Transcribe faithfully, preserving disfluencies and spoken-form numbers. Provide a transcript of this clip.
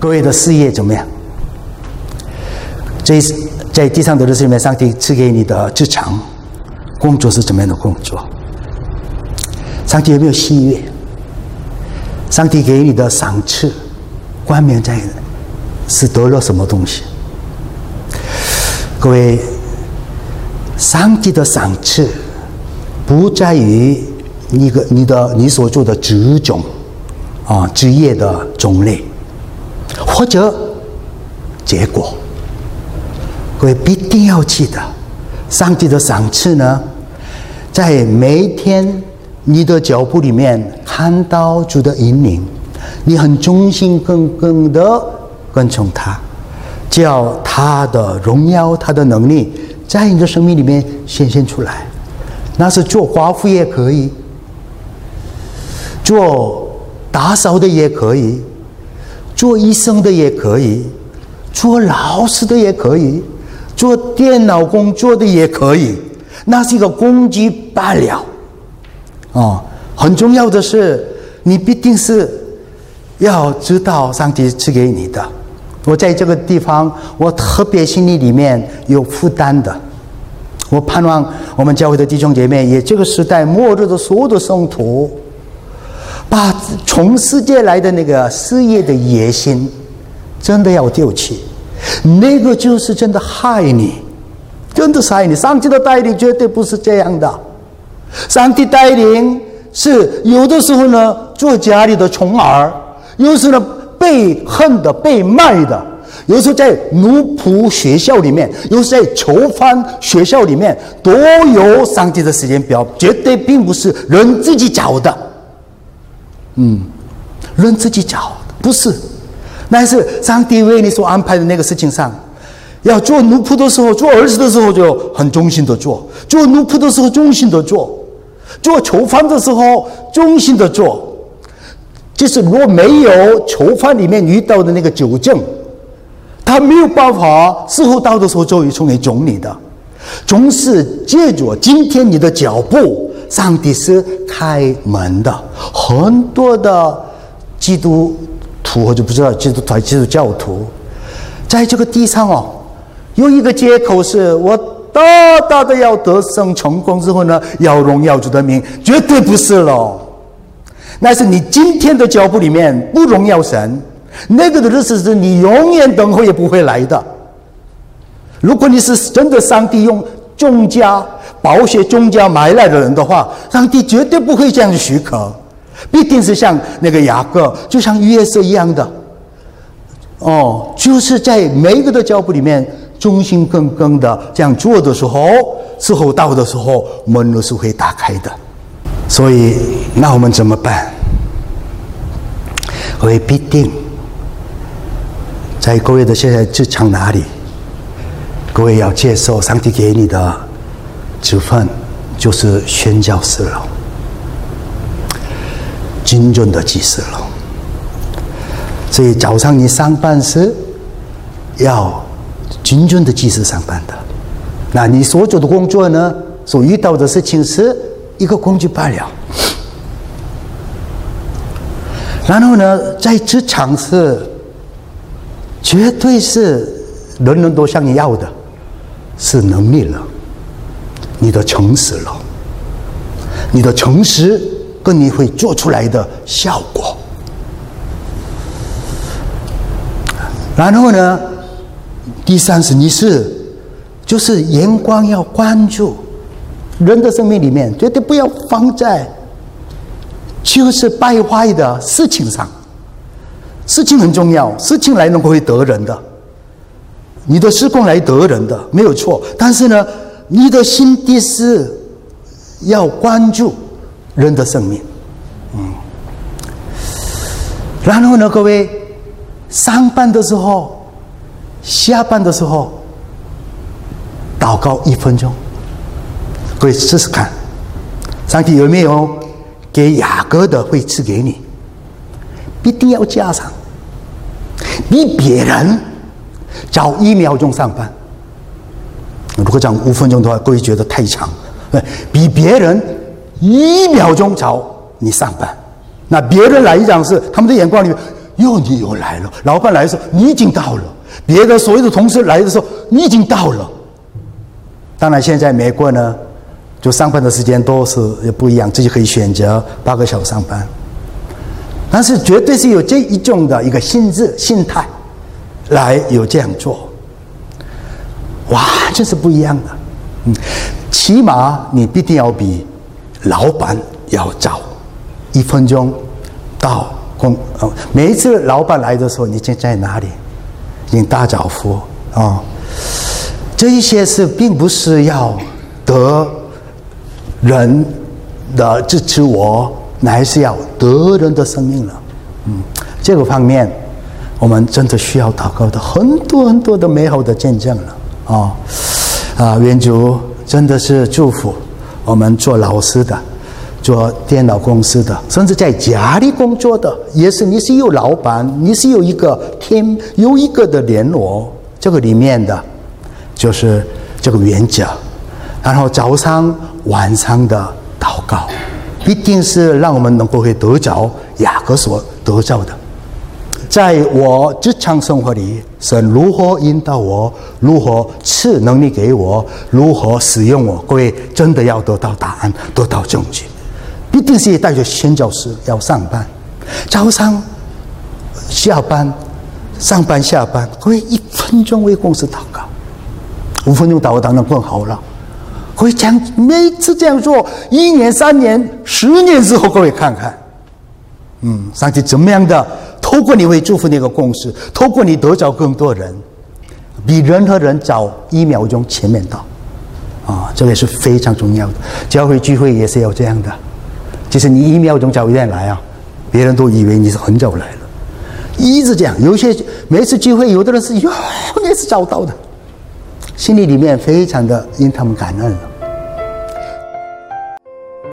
各位的事业怎么样？这在地上的日子里面，上帝赐给你的职场工作是怎么样的工作？上帝有没有喜悦？上帝给你的赏赐冠冕在是得了什么东西？各位，上帝的赏赐不在于你个你的你所做的职种啊职业的种类或者结果。各位必定要记得，上帝的赏赐呢，在每一天你的脚步里面看到主的引领，你很忠心耿耿的跟从他，叫他的荣耀他的能力在你的生命里面显现出来。那是做寡妇也可以，做打扫的也可以，做医生的也可以，做老师的也可以，做电脑工作的也可以，那是一个工具罢了。哦，很重要的是，你必定是要知道上帝赐给你的。我在这个地方，我特别心里里面有负担的。我盼望我们教会的弟兄姐妹，也这个时代末日的所有的圣徒，把从世界来的那个事业的野心，真的要丢弃。那个就是真的害你，真的是害你。上帝的带领绝对不是这样的。上帝带领是有的时候呢，做家里的宠儿，有时候呢被恨的、被卖的，有时候在奴仆学校里面，有时候在囚犯学校里面，都有上帝的时间表，绝对并不是人自己找的。嗯，人自己找的不是，那是上帝为你所安排的那个事情上。要做奴仆的时候，做儿子的时候就很忠心的做；做奴仆的时候忠心的做；做囚犯的时候忠心的做。就是如果没有囚犯里面遇到的那个纠正，他没有办法事后到的时候就成为总理的。总是借着今天你的脚步，上帝是开门的。很多的基督徒或者不知道基督徒基督教徒，在这个地上哦，有一个借口是我大大的要得胜成功之后呢，要荣耀主的名，绝对不是了。那是你今天的脚步里面不荣耀神，那个的日子是你永远等候也不会来的。如果你是真的上帝用重价保险重价买来的人的话，上帝绝对不会这样许可，必定是像那个雅各，就像约瑟一样的。哦，就是在每一个的脚步里面忠心耿耿的这样做的时候，时候到的时候，门都是会打开的。所以那我们怎么办？各位必定在各位的现在职场哪里，各位要接受上帝给你的职分，就是宣教士了，精准的祭司了。所以早上你上班时要精准的祭司上班的，那你所做的工作呢，所遇到的事情是一个工具罢了。然后呢，在职场是绝对是人人都向你要的，是能力了，你的诚实了，你的诚实跟你会做出来的效果。然后呢，第三是你是就是眼光要关注人的生命里面，绝对不要放在就是败坏的事情上。事情很重要，事情来能够会得人的，你的事工来得人的没有错，但是呢，你的心地是要关注人的生命。嗯，然后呢，各位上班的时候下班的时候祷告一分钟，各位试试看，上帝有没有给雅各的会赐给你，必定要加上，比别人早一秒钟上班。如果讲五分钟的话，各位觉得太长，比别人一秒钟早你上班，那别人来讲是他们的眼光里面哟，你又来了。老板来的时候，你已经到了；别的所有的同事来的时候，你已经到了。当然，现在美国呢，就上班的时间都是也不一样，自己可以选择八个小时上班。但是绝对是有这一种的一个心智心态，来有这样做，哇，这是不一样的。嗯，起码你必定要比老板要早一分钟到公。哦，每一次老板来的时候，你已经在哪里？已经打招呼啊。哦，这一些是并不是要得人的支持我，乃是要得人的生命了。嗯，这个方面我们真的需要祷告的很多很多的美好的见证了。哦，啊，愿主真的是祝福我们做老师的，做电脑公司的，甚至在家里工作的，也是你是有老板，你是有一个 team， 有一个的联络，这个里面的就是这个原则。然后早上晚上的祷告，必定是让我们能够会得着雅各所得着的。在我职场生活里，神如何引导我，如何赐能力给我，如何使用我，各位真的要得到答案，得到证据。必定是带着宣教士要上班，早上下班，上班下班，各位一分钟为公司祷告，五分钟祷告当然更好了。各位讲每次这样做，一年、三年、十年之后，各位看看，嗯，上帝怎么样的透过你会祝福那个公司，透过你得着更多人，比任何人早一秒钟前面到，啊，这个也是非常重要的。教会聚会也是要这样的，其实你一秒钟早一点来啊，别人都以为你是很早来了，一直这样。有些每次聚会，有的人是哟，也是早到的，心里里面非常的因他们感恩了。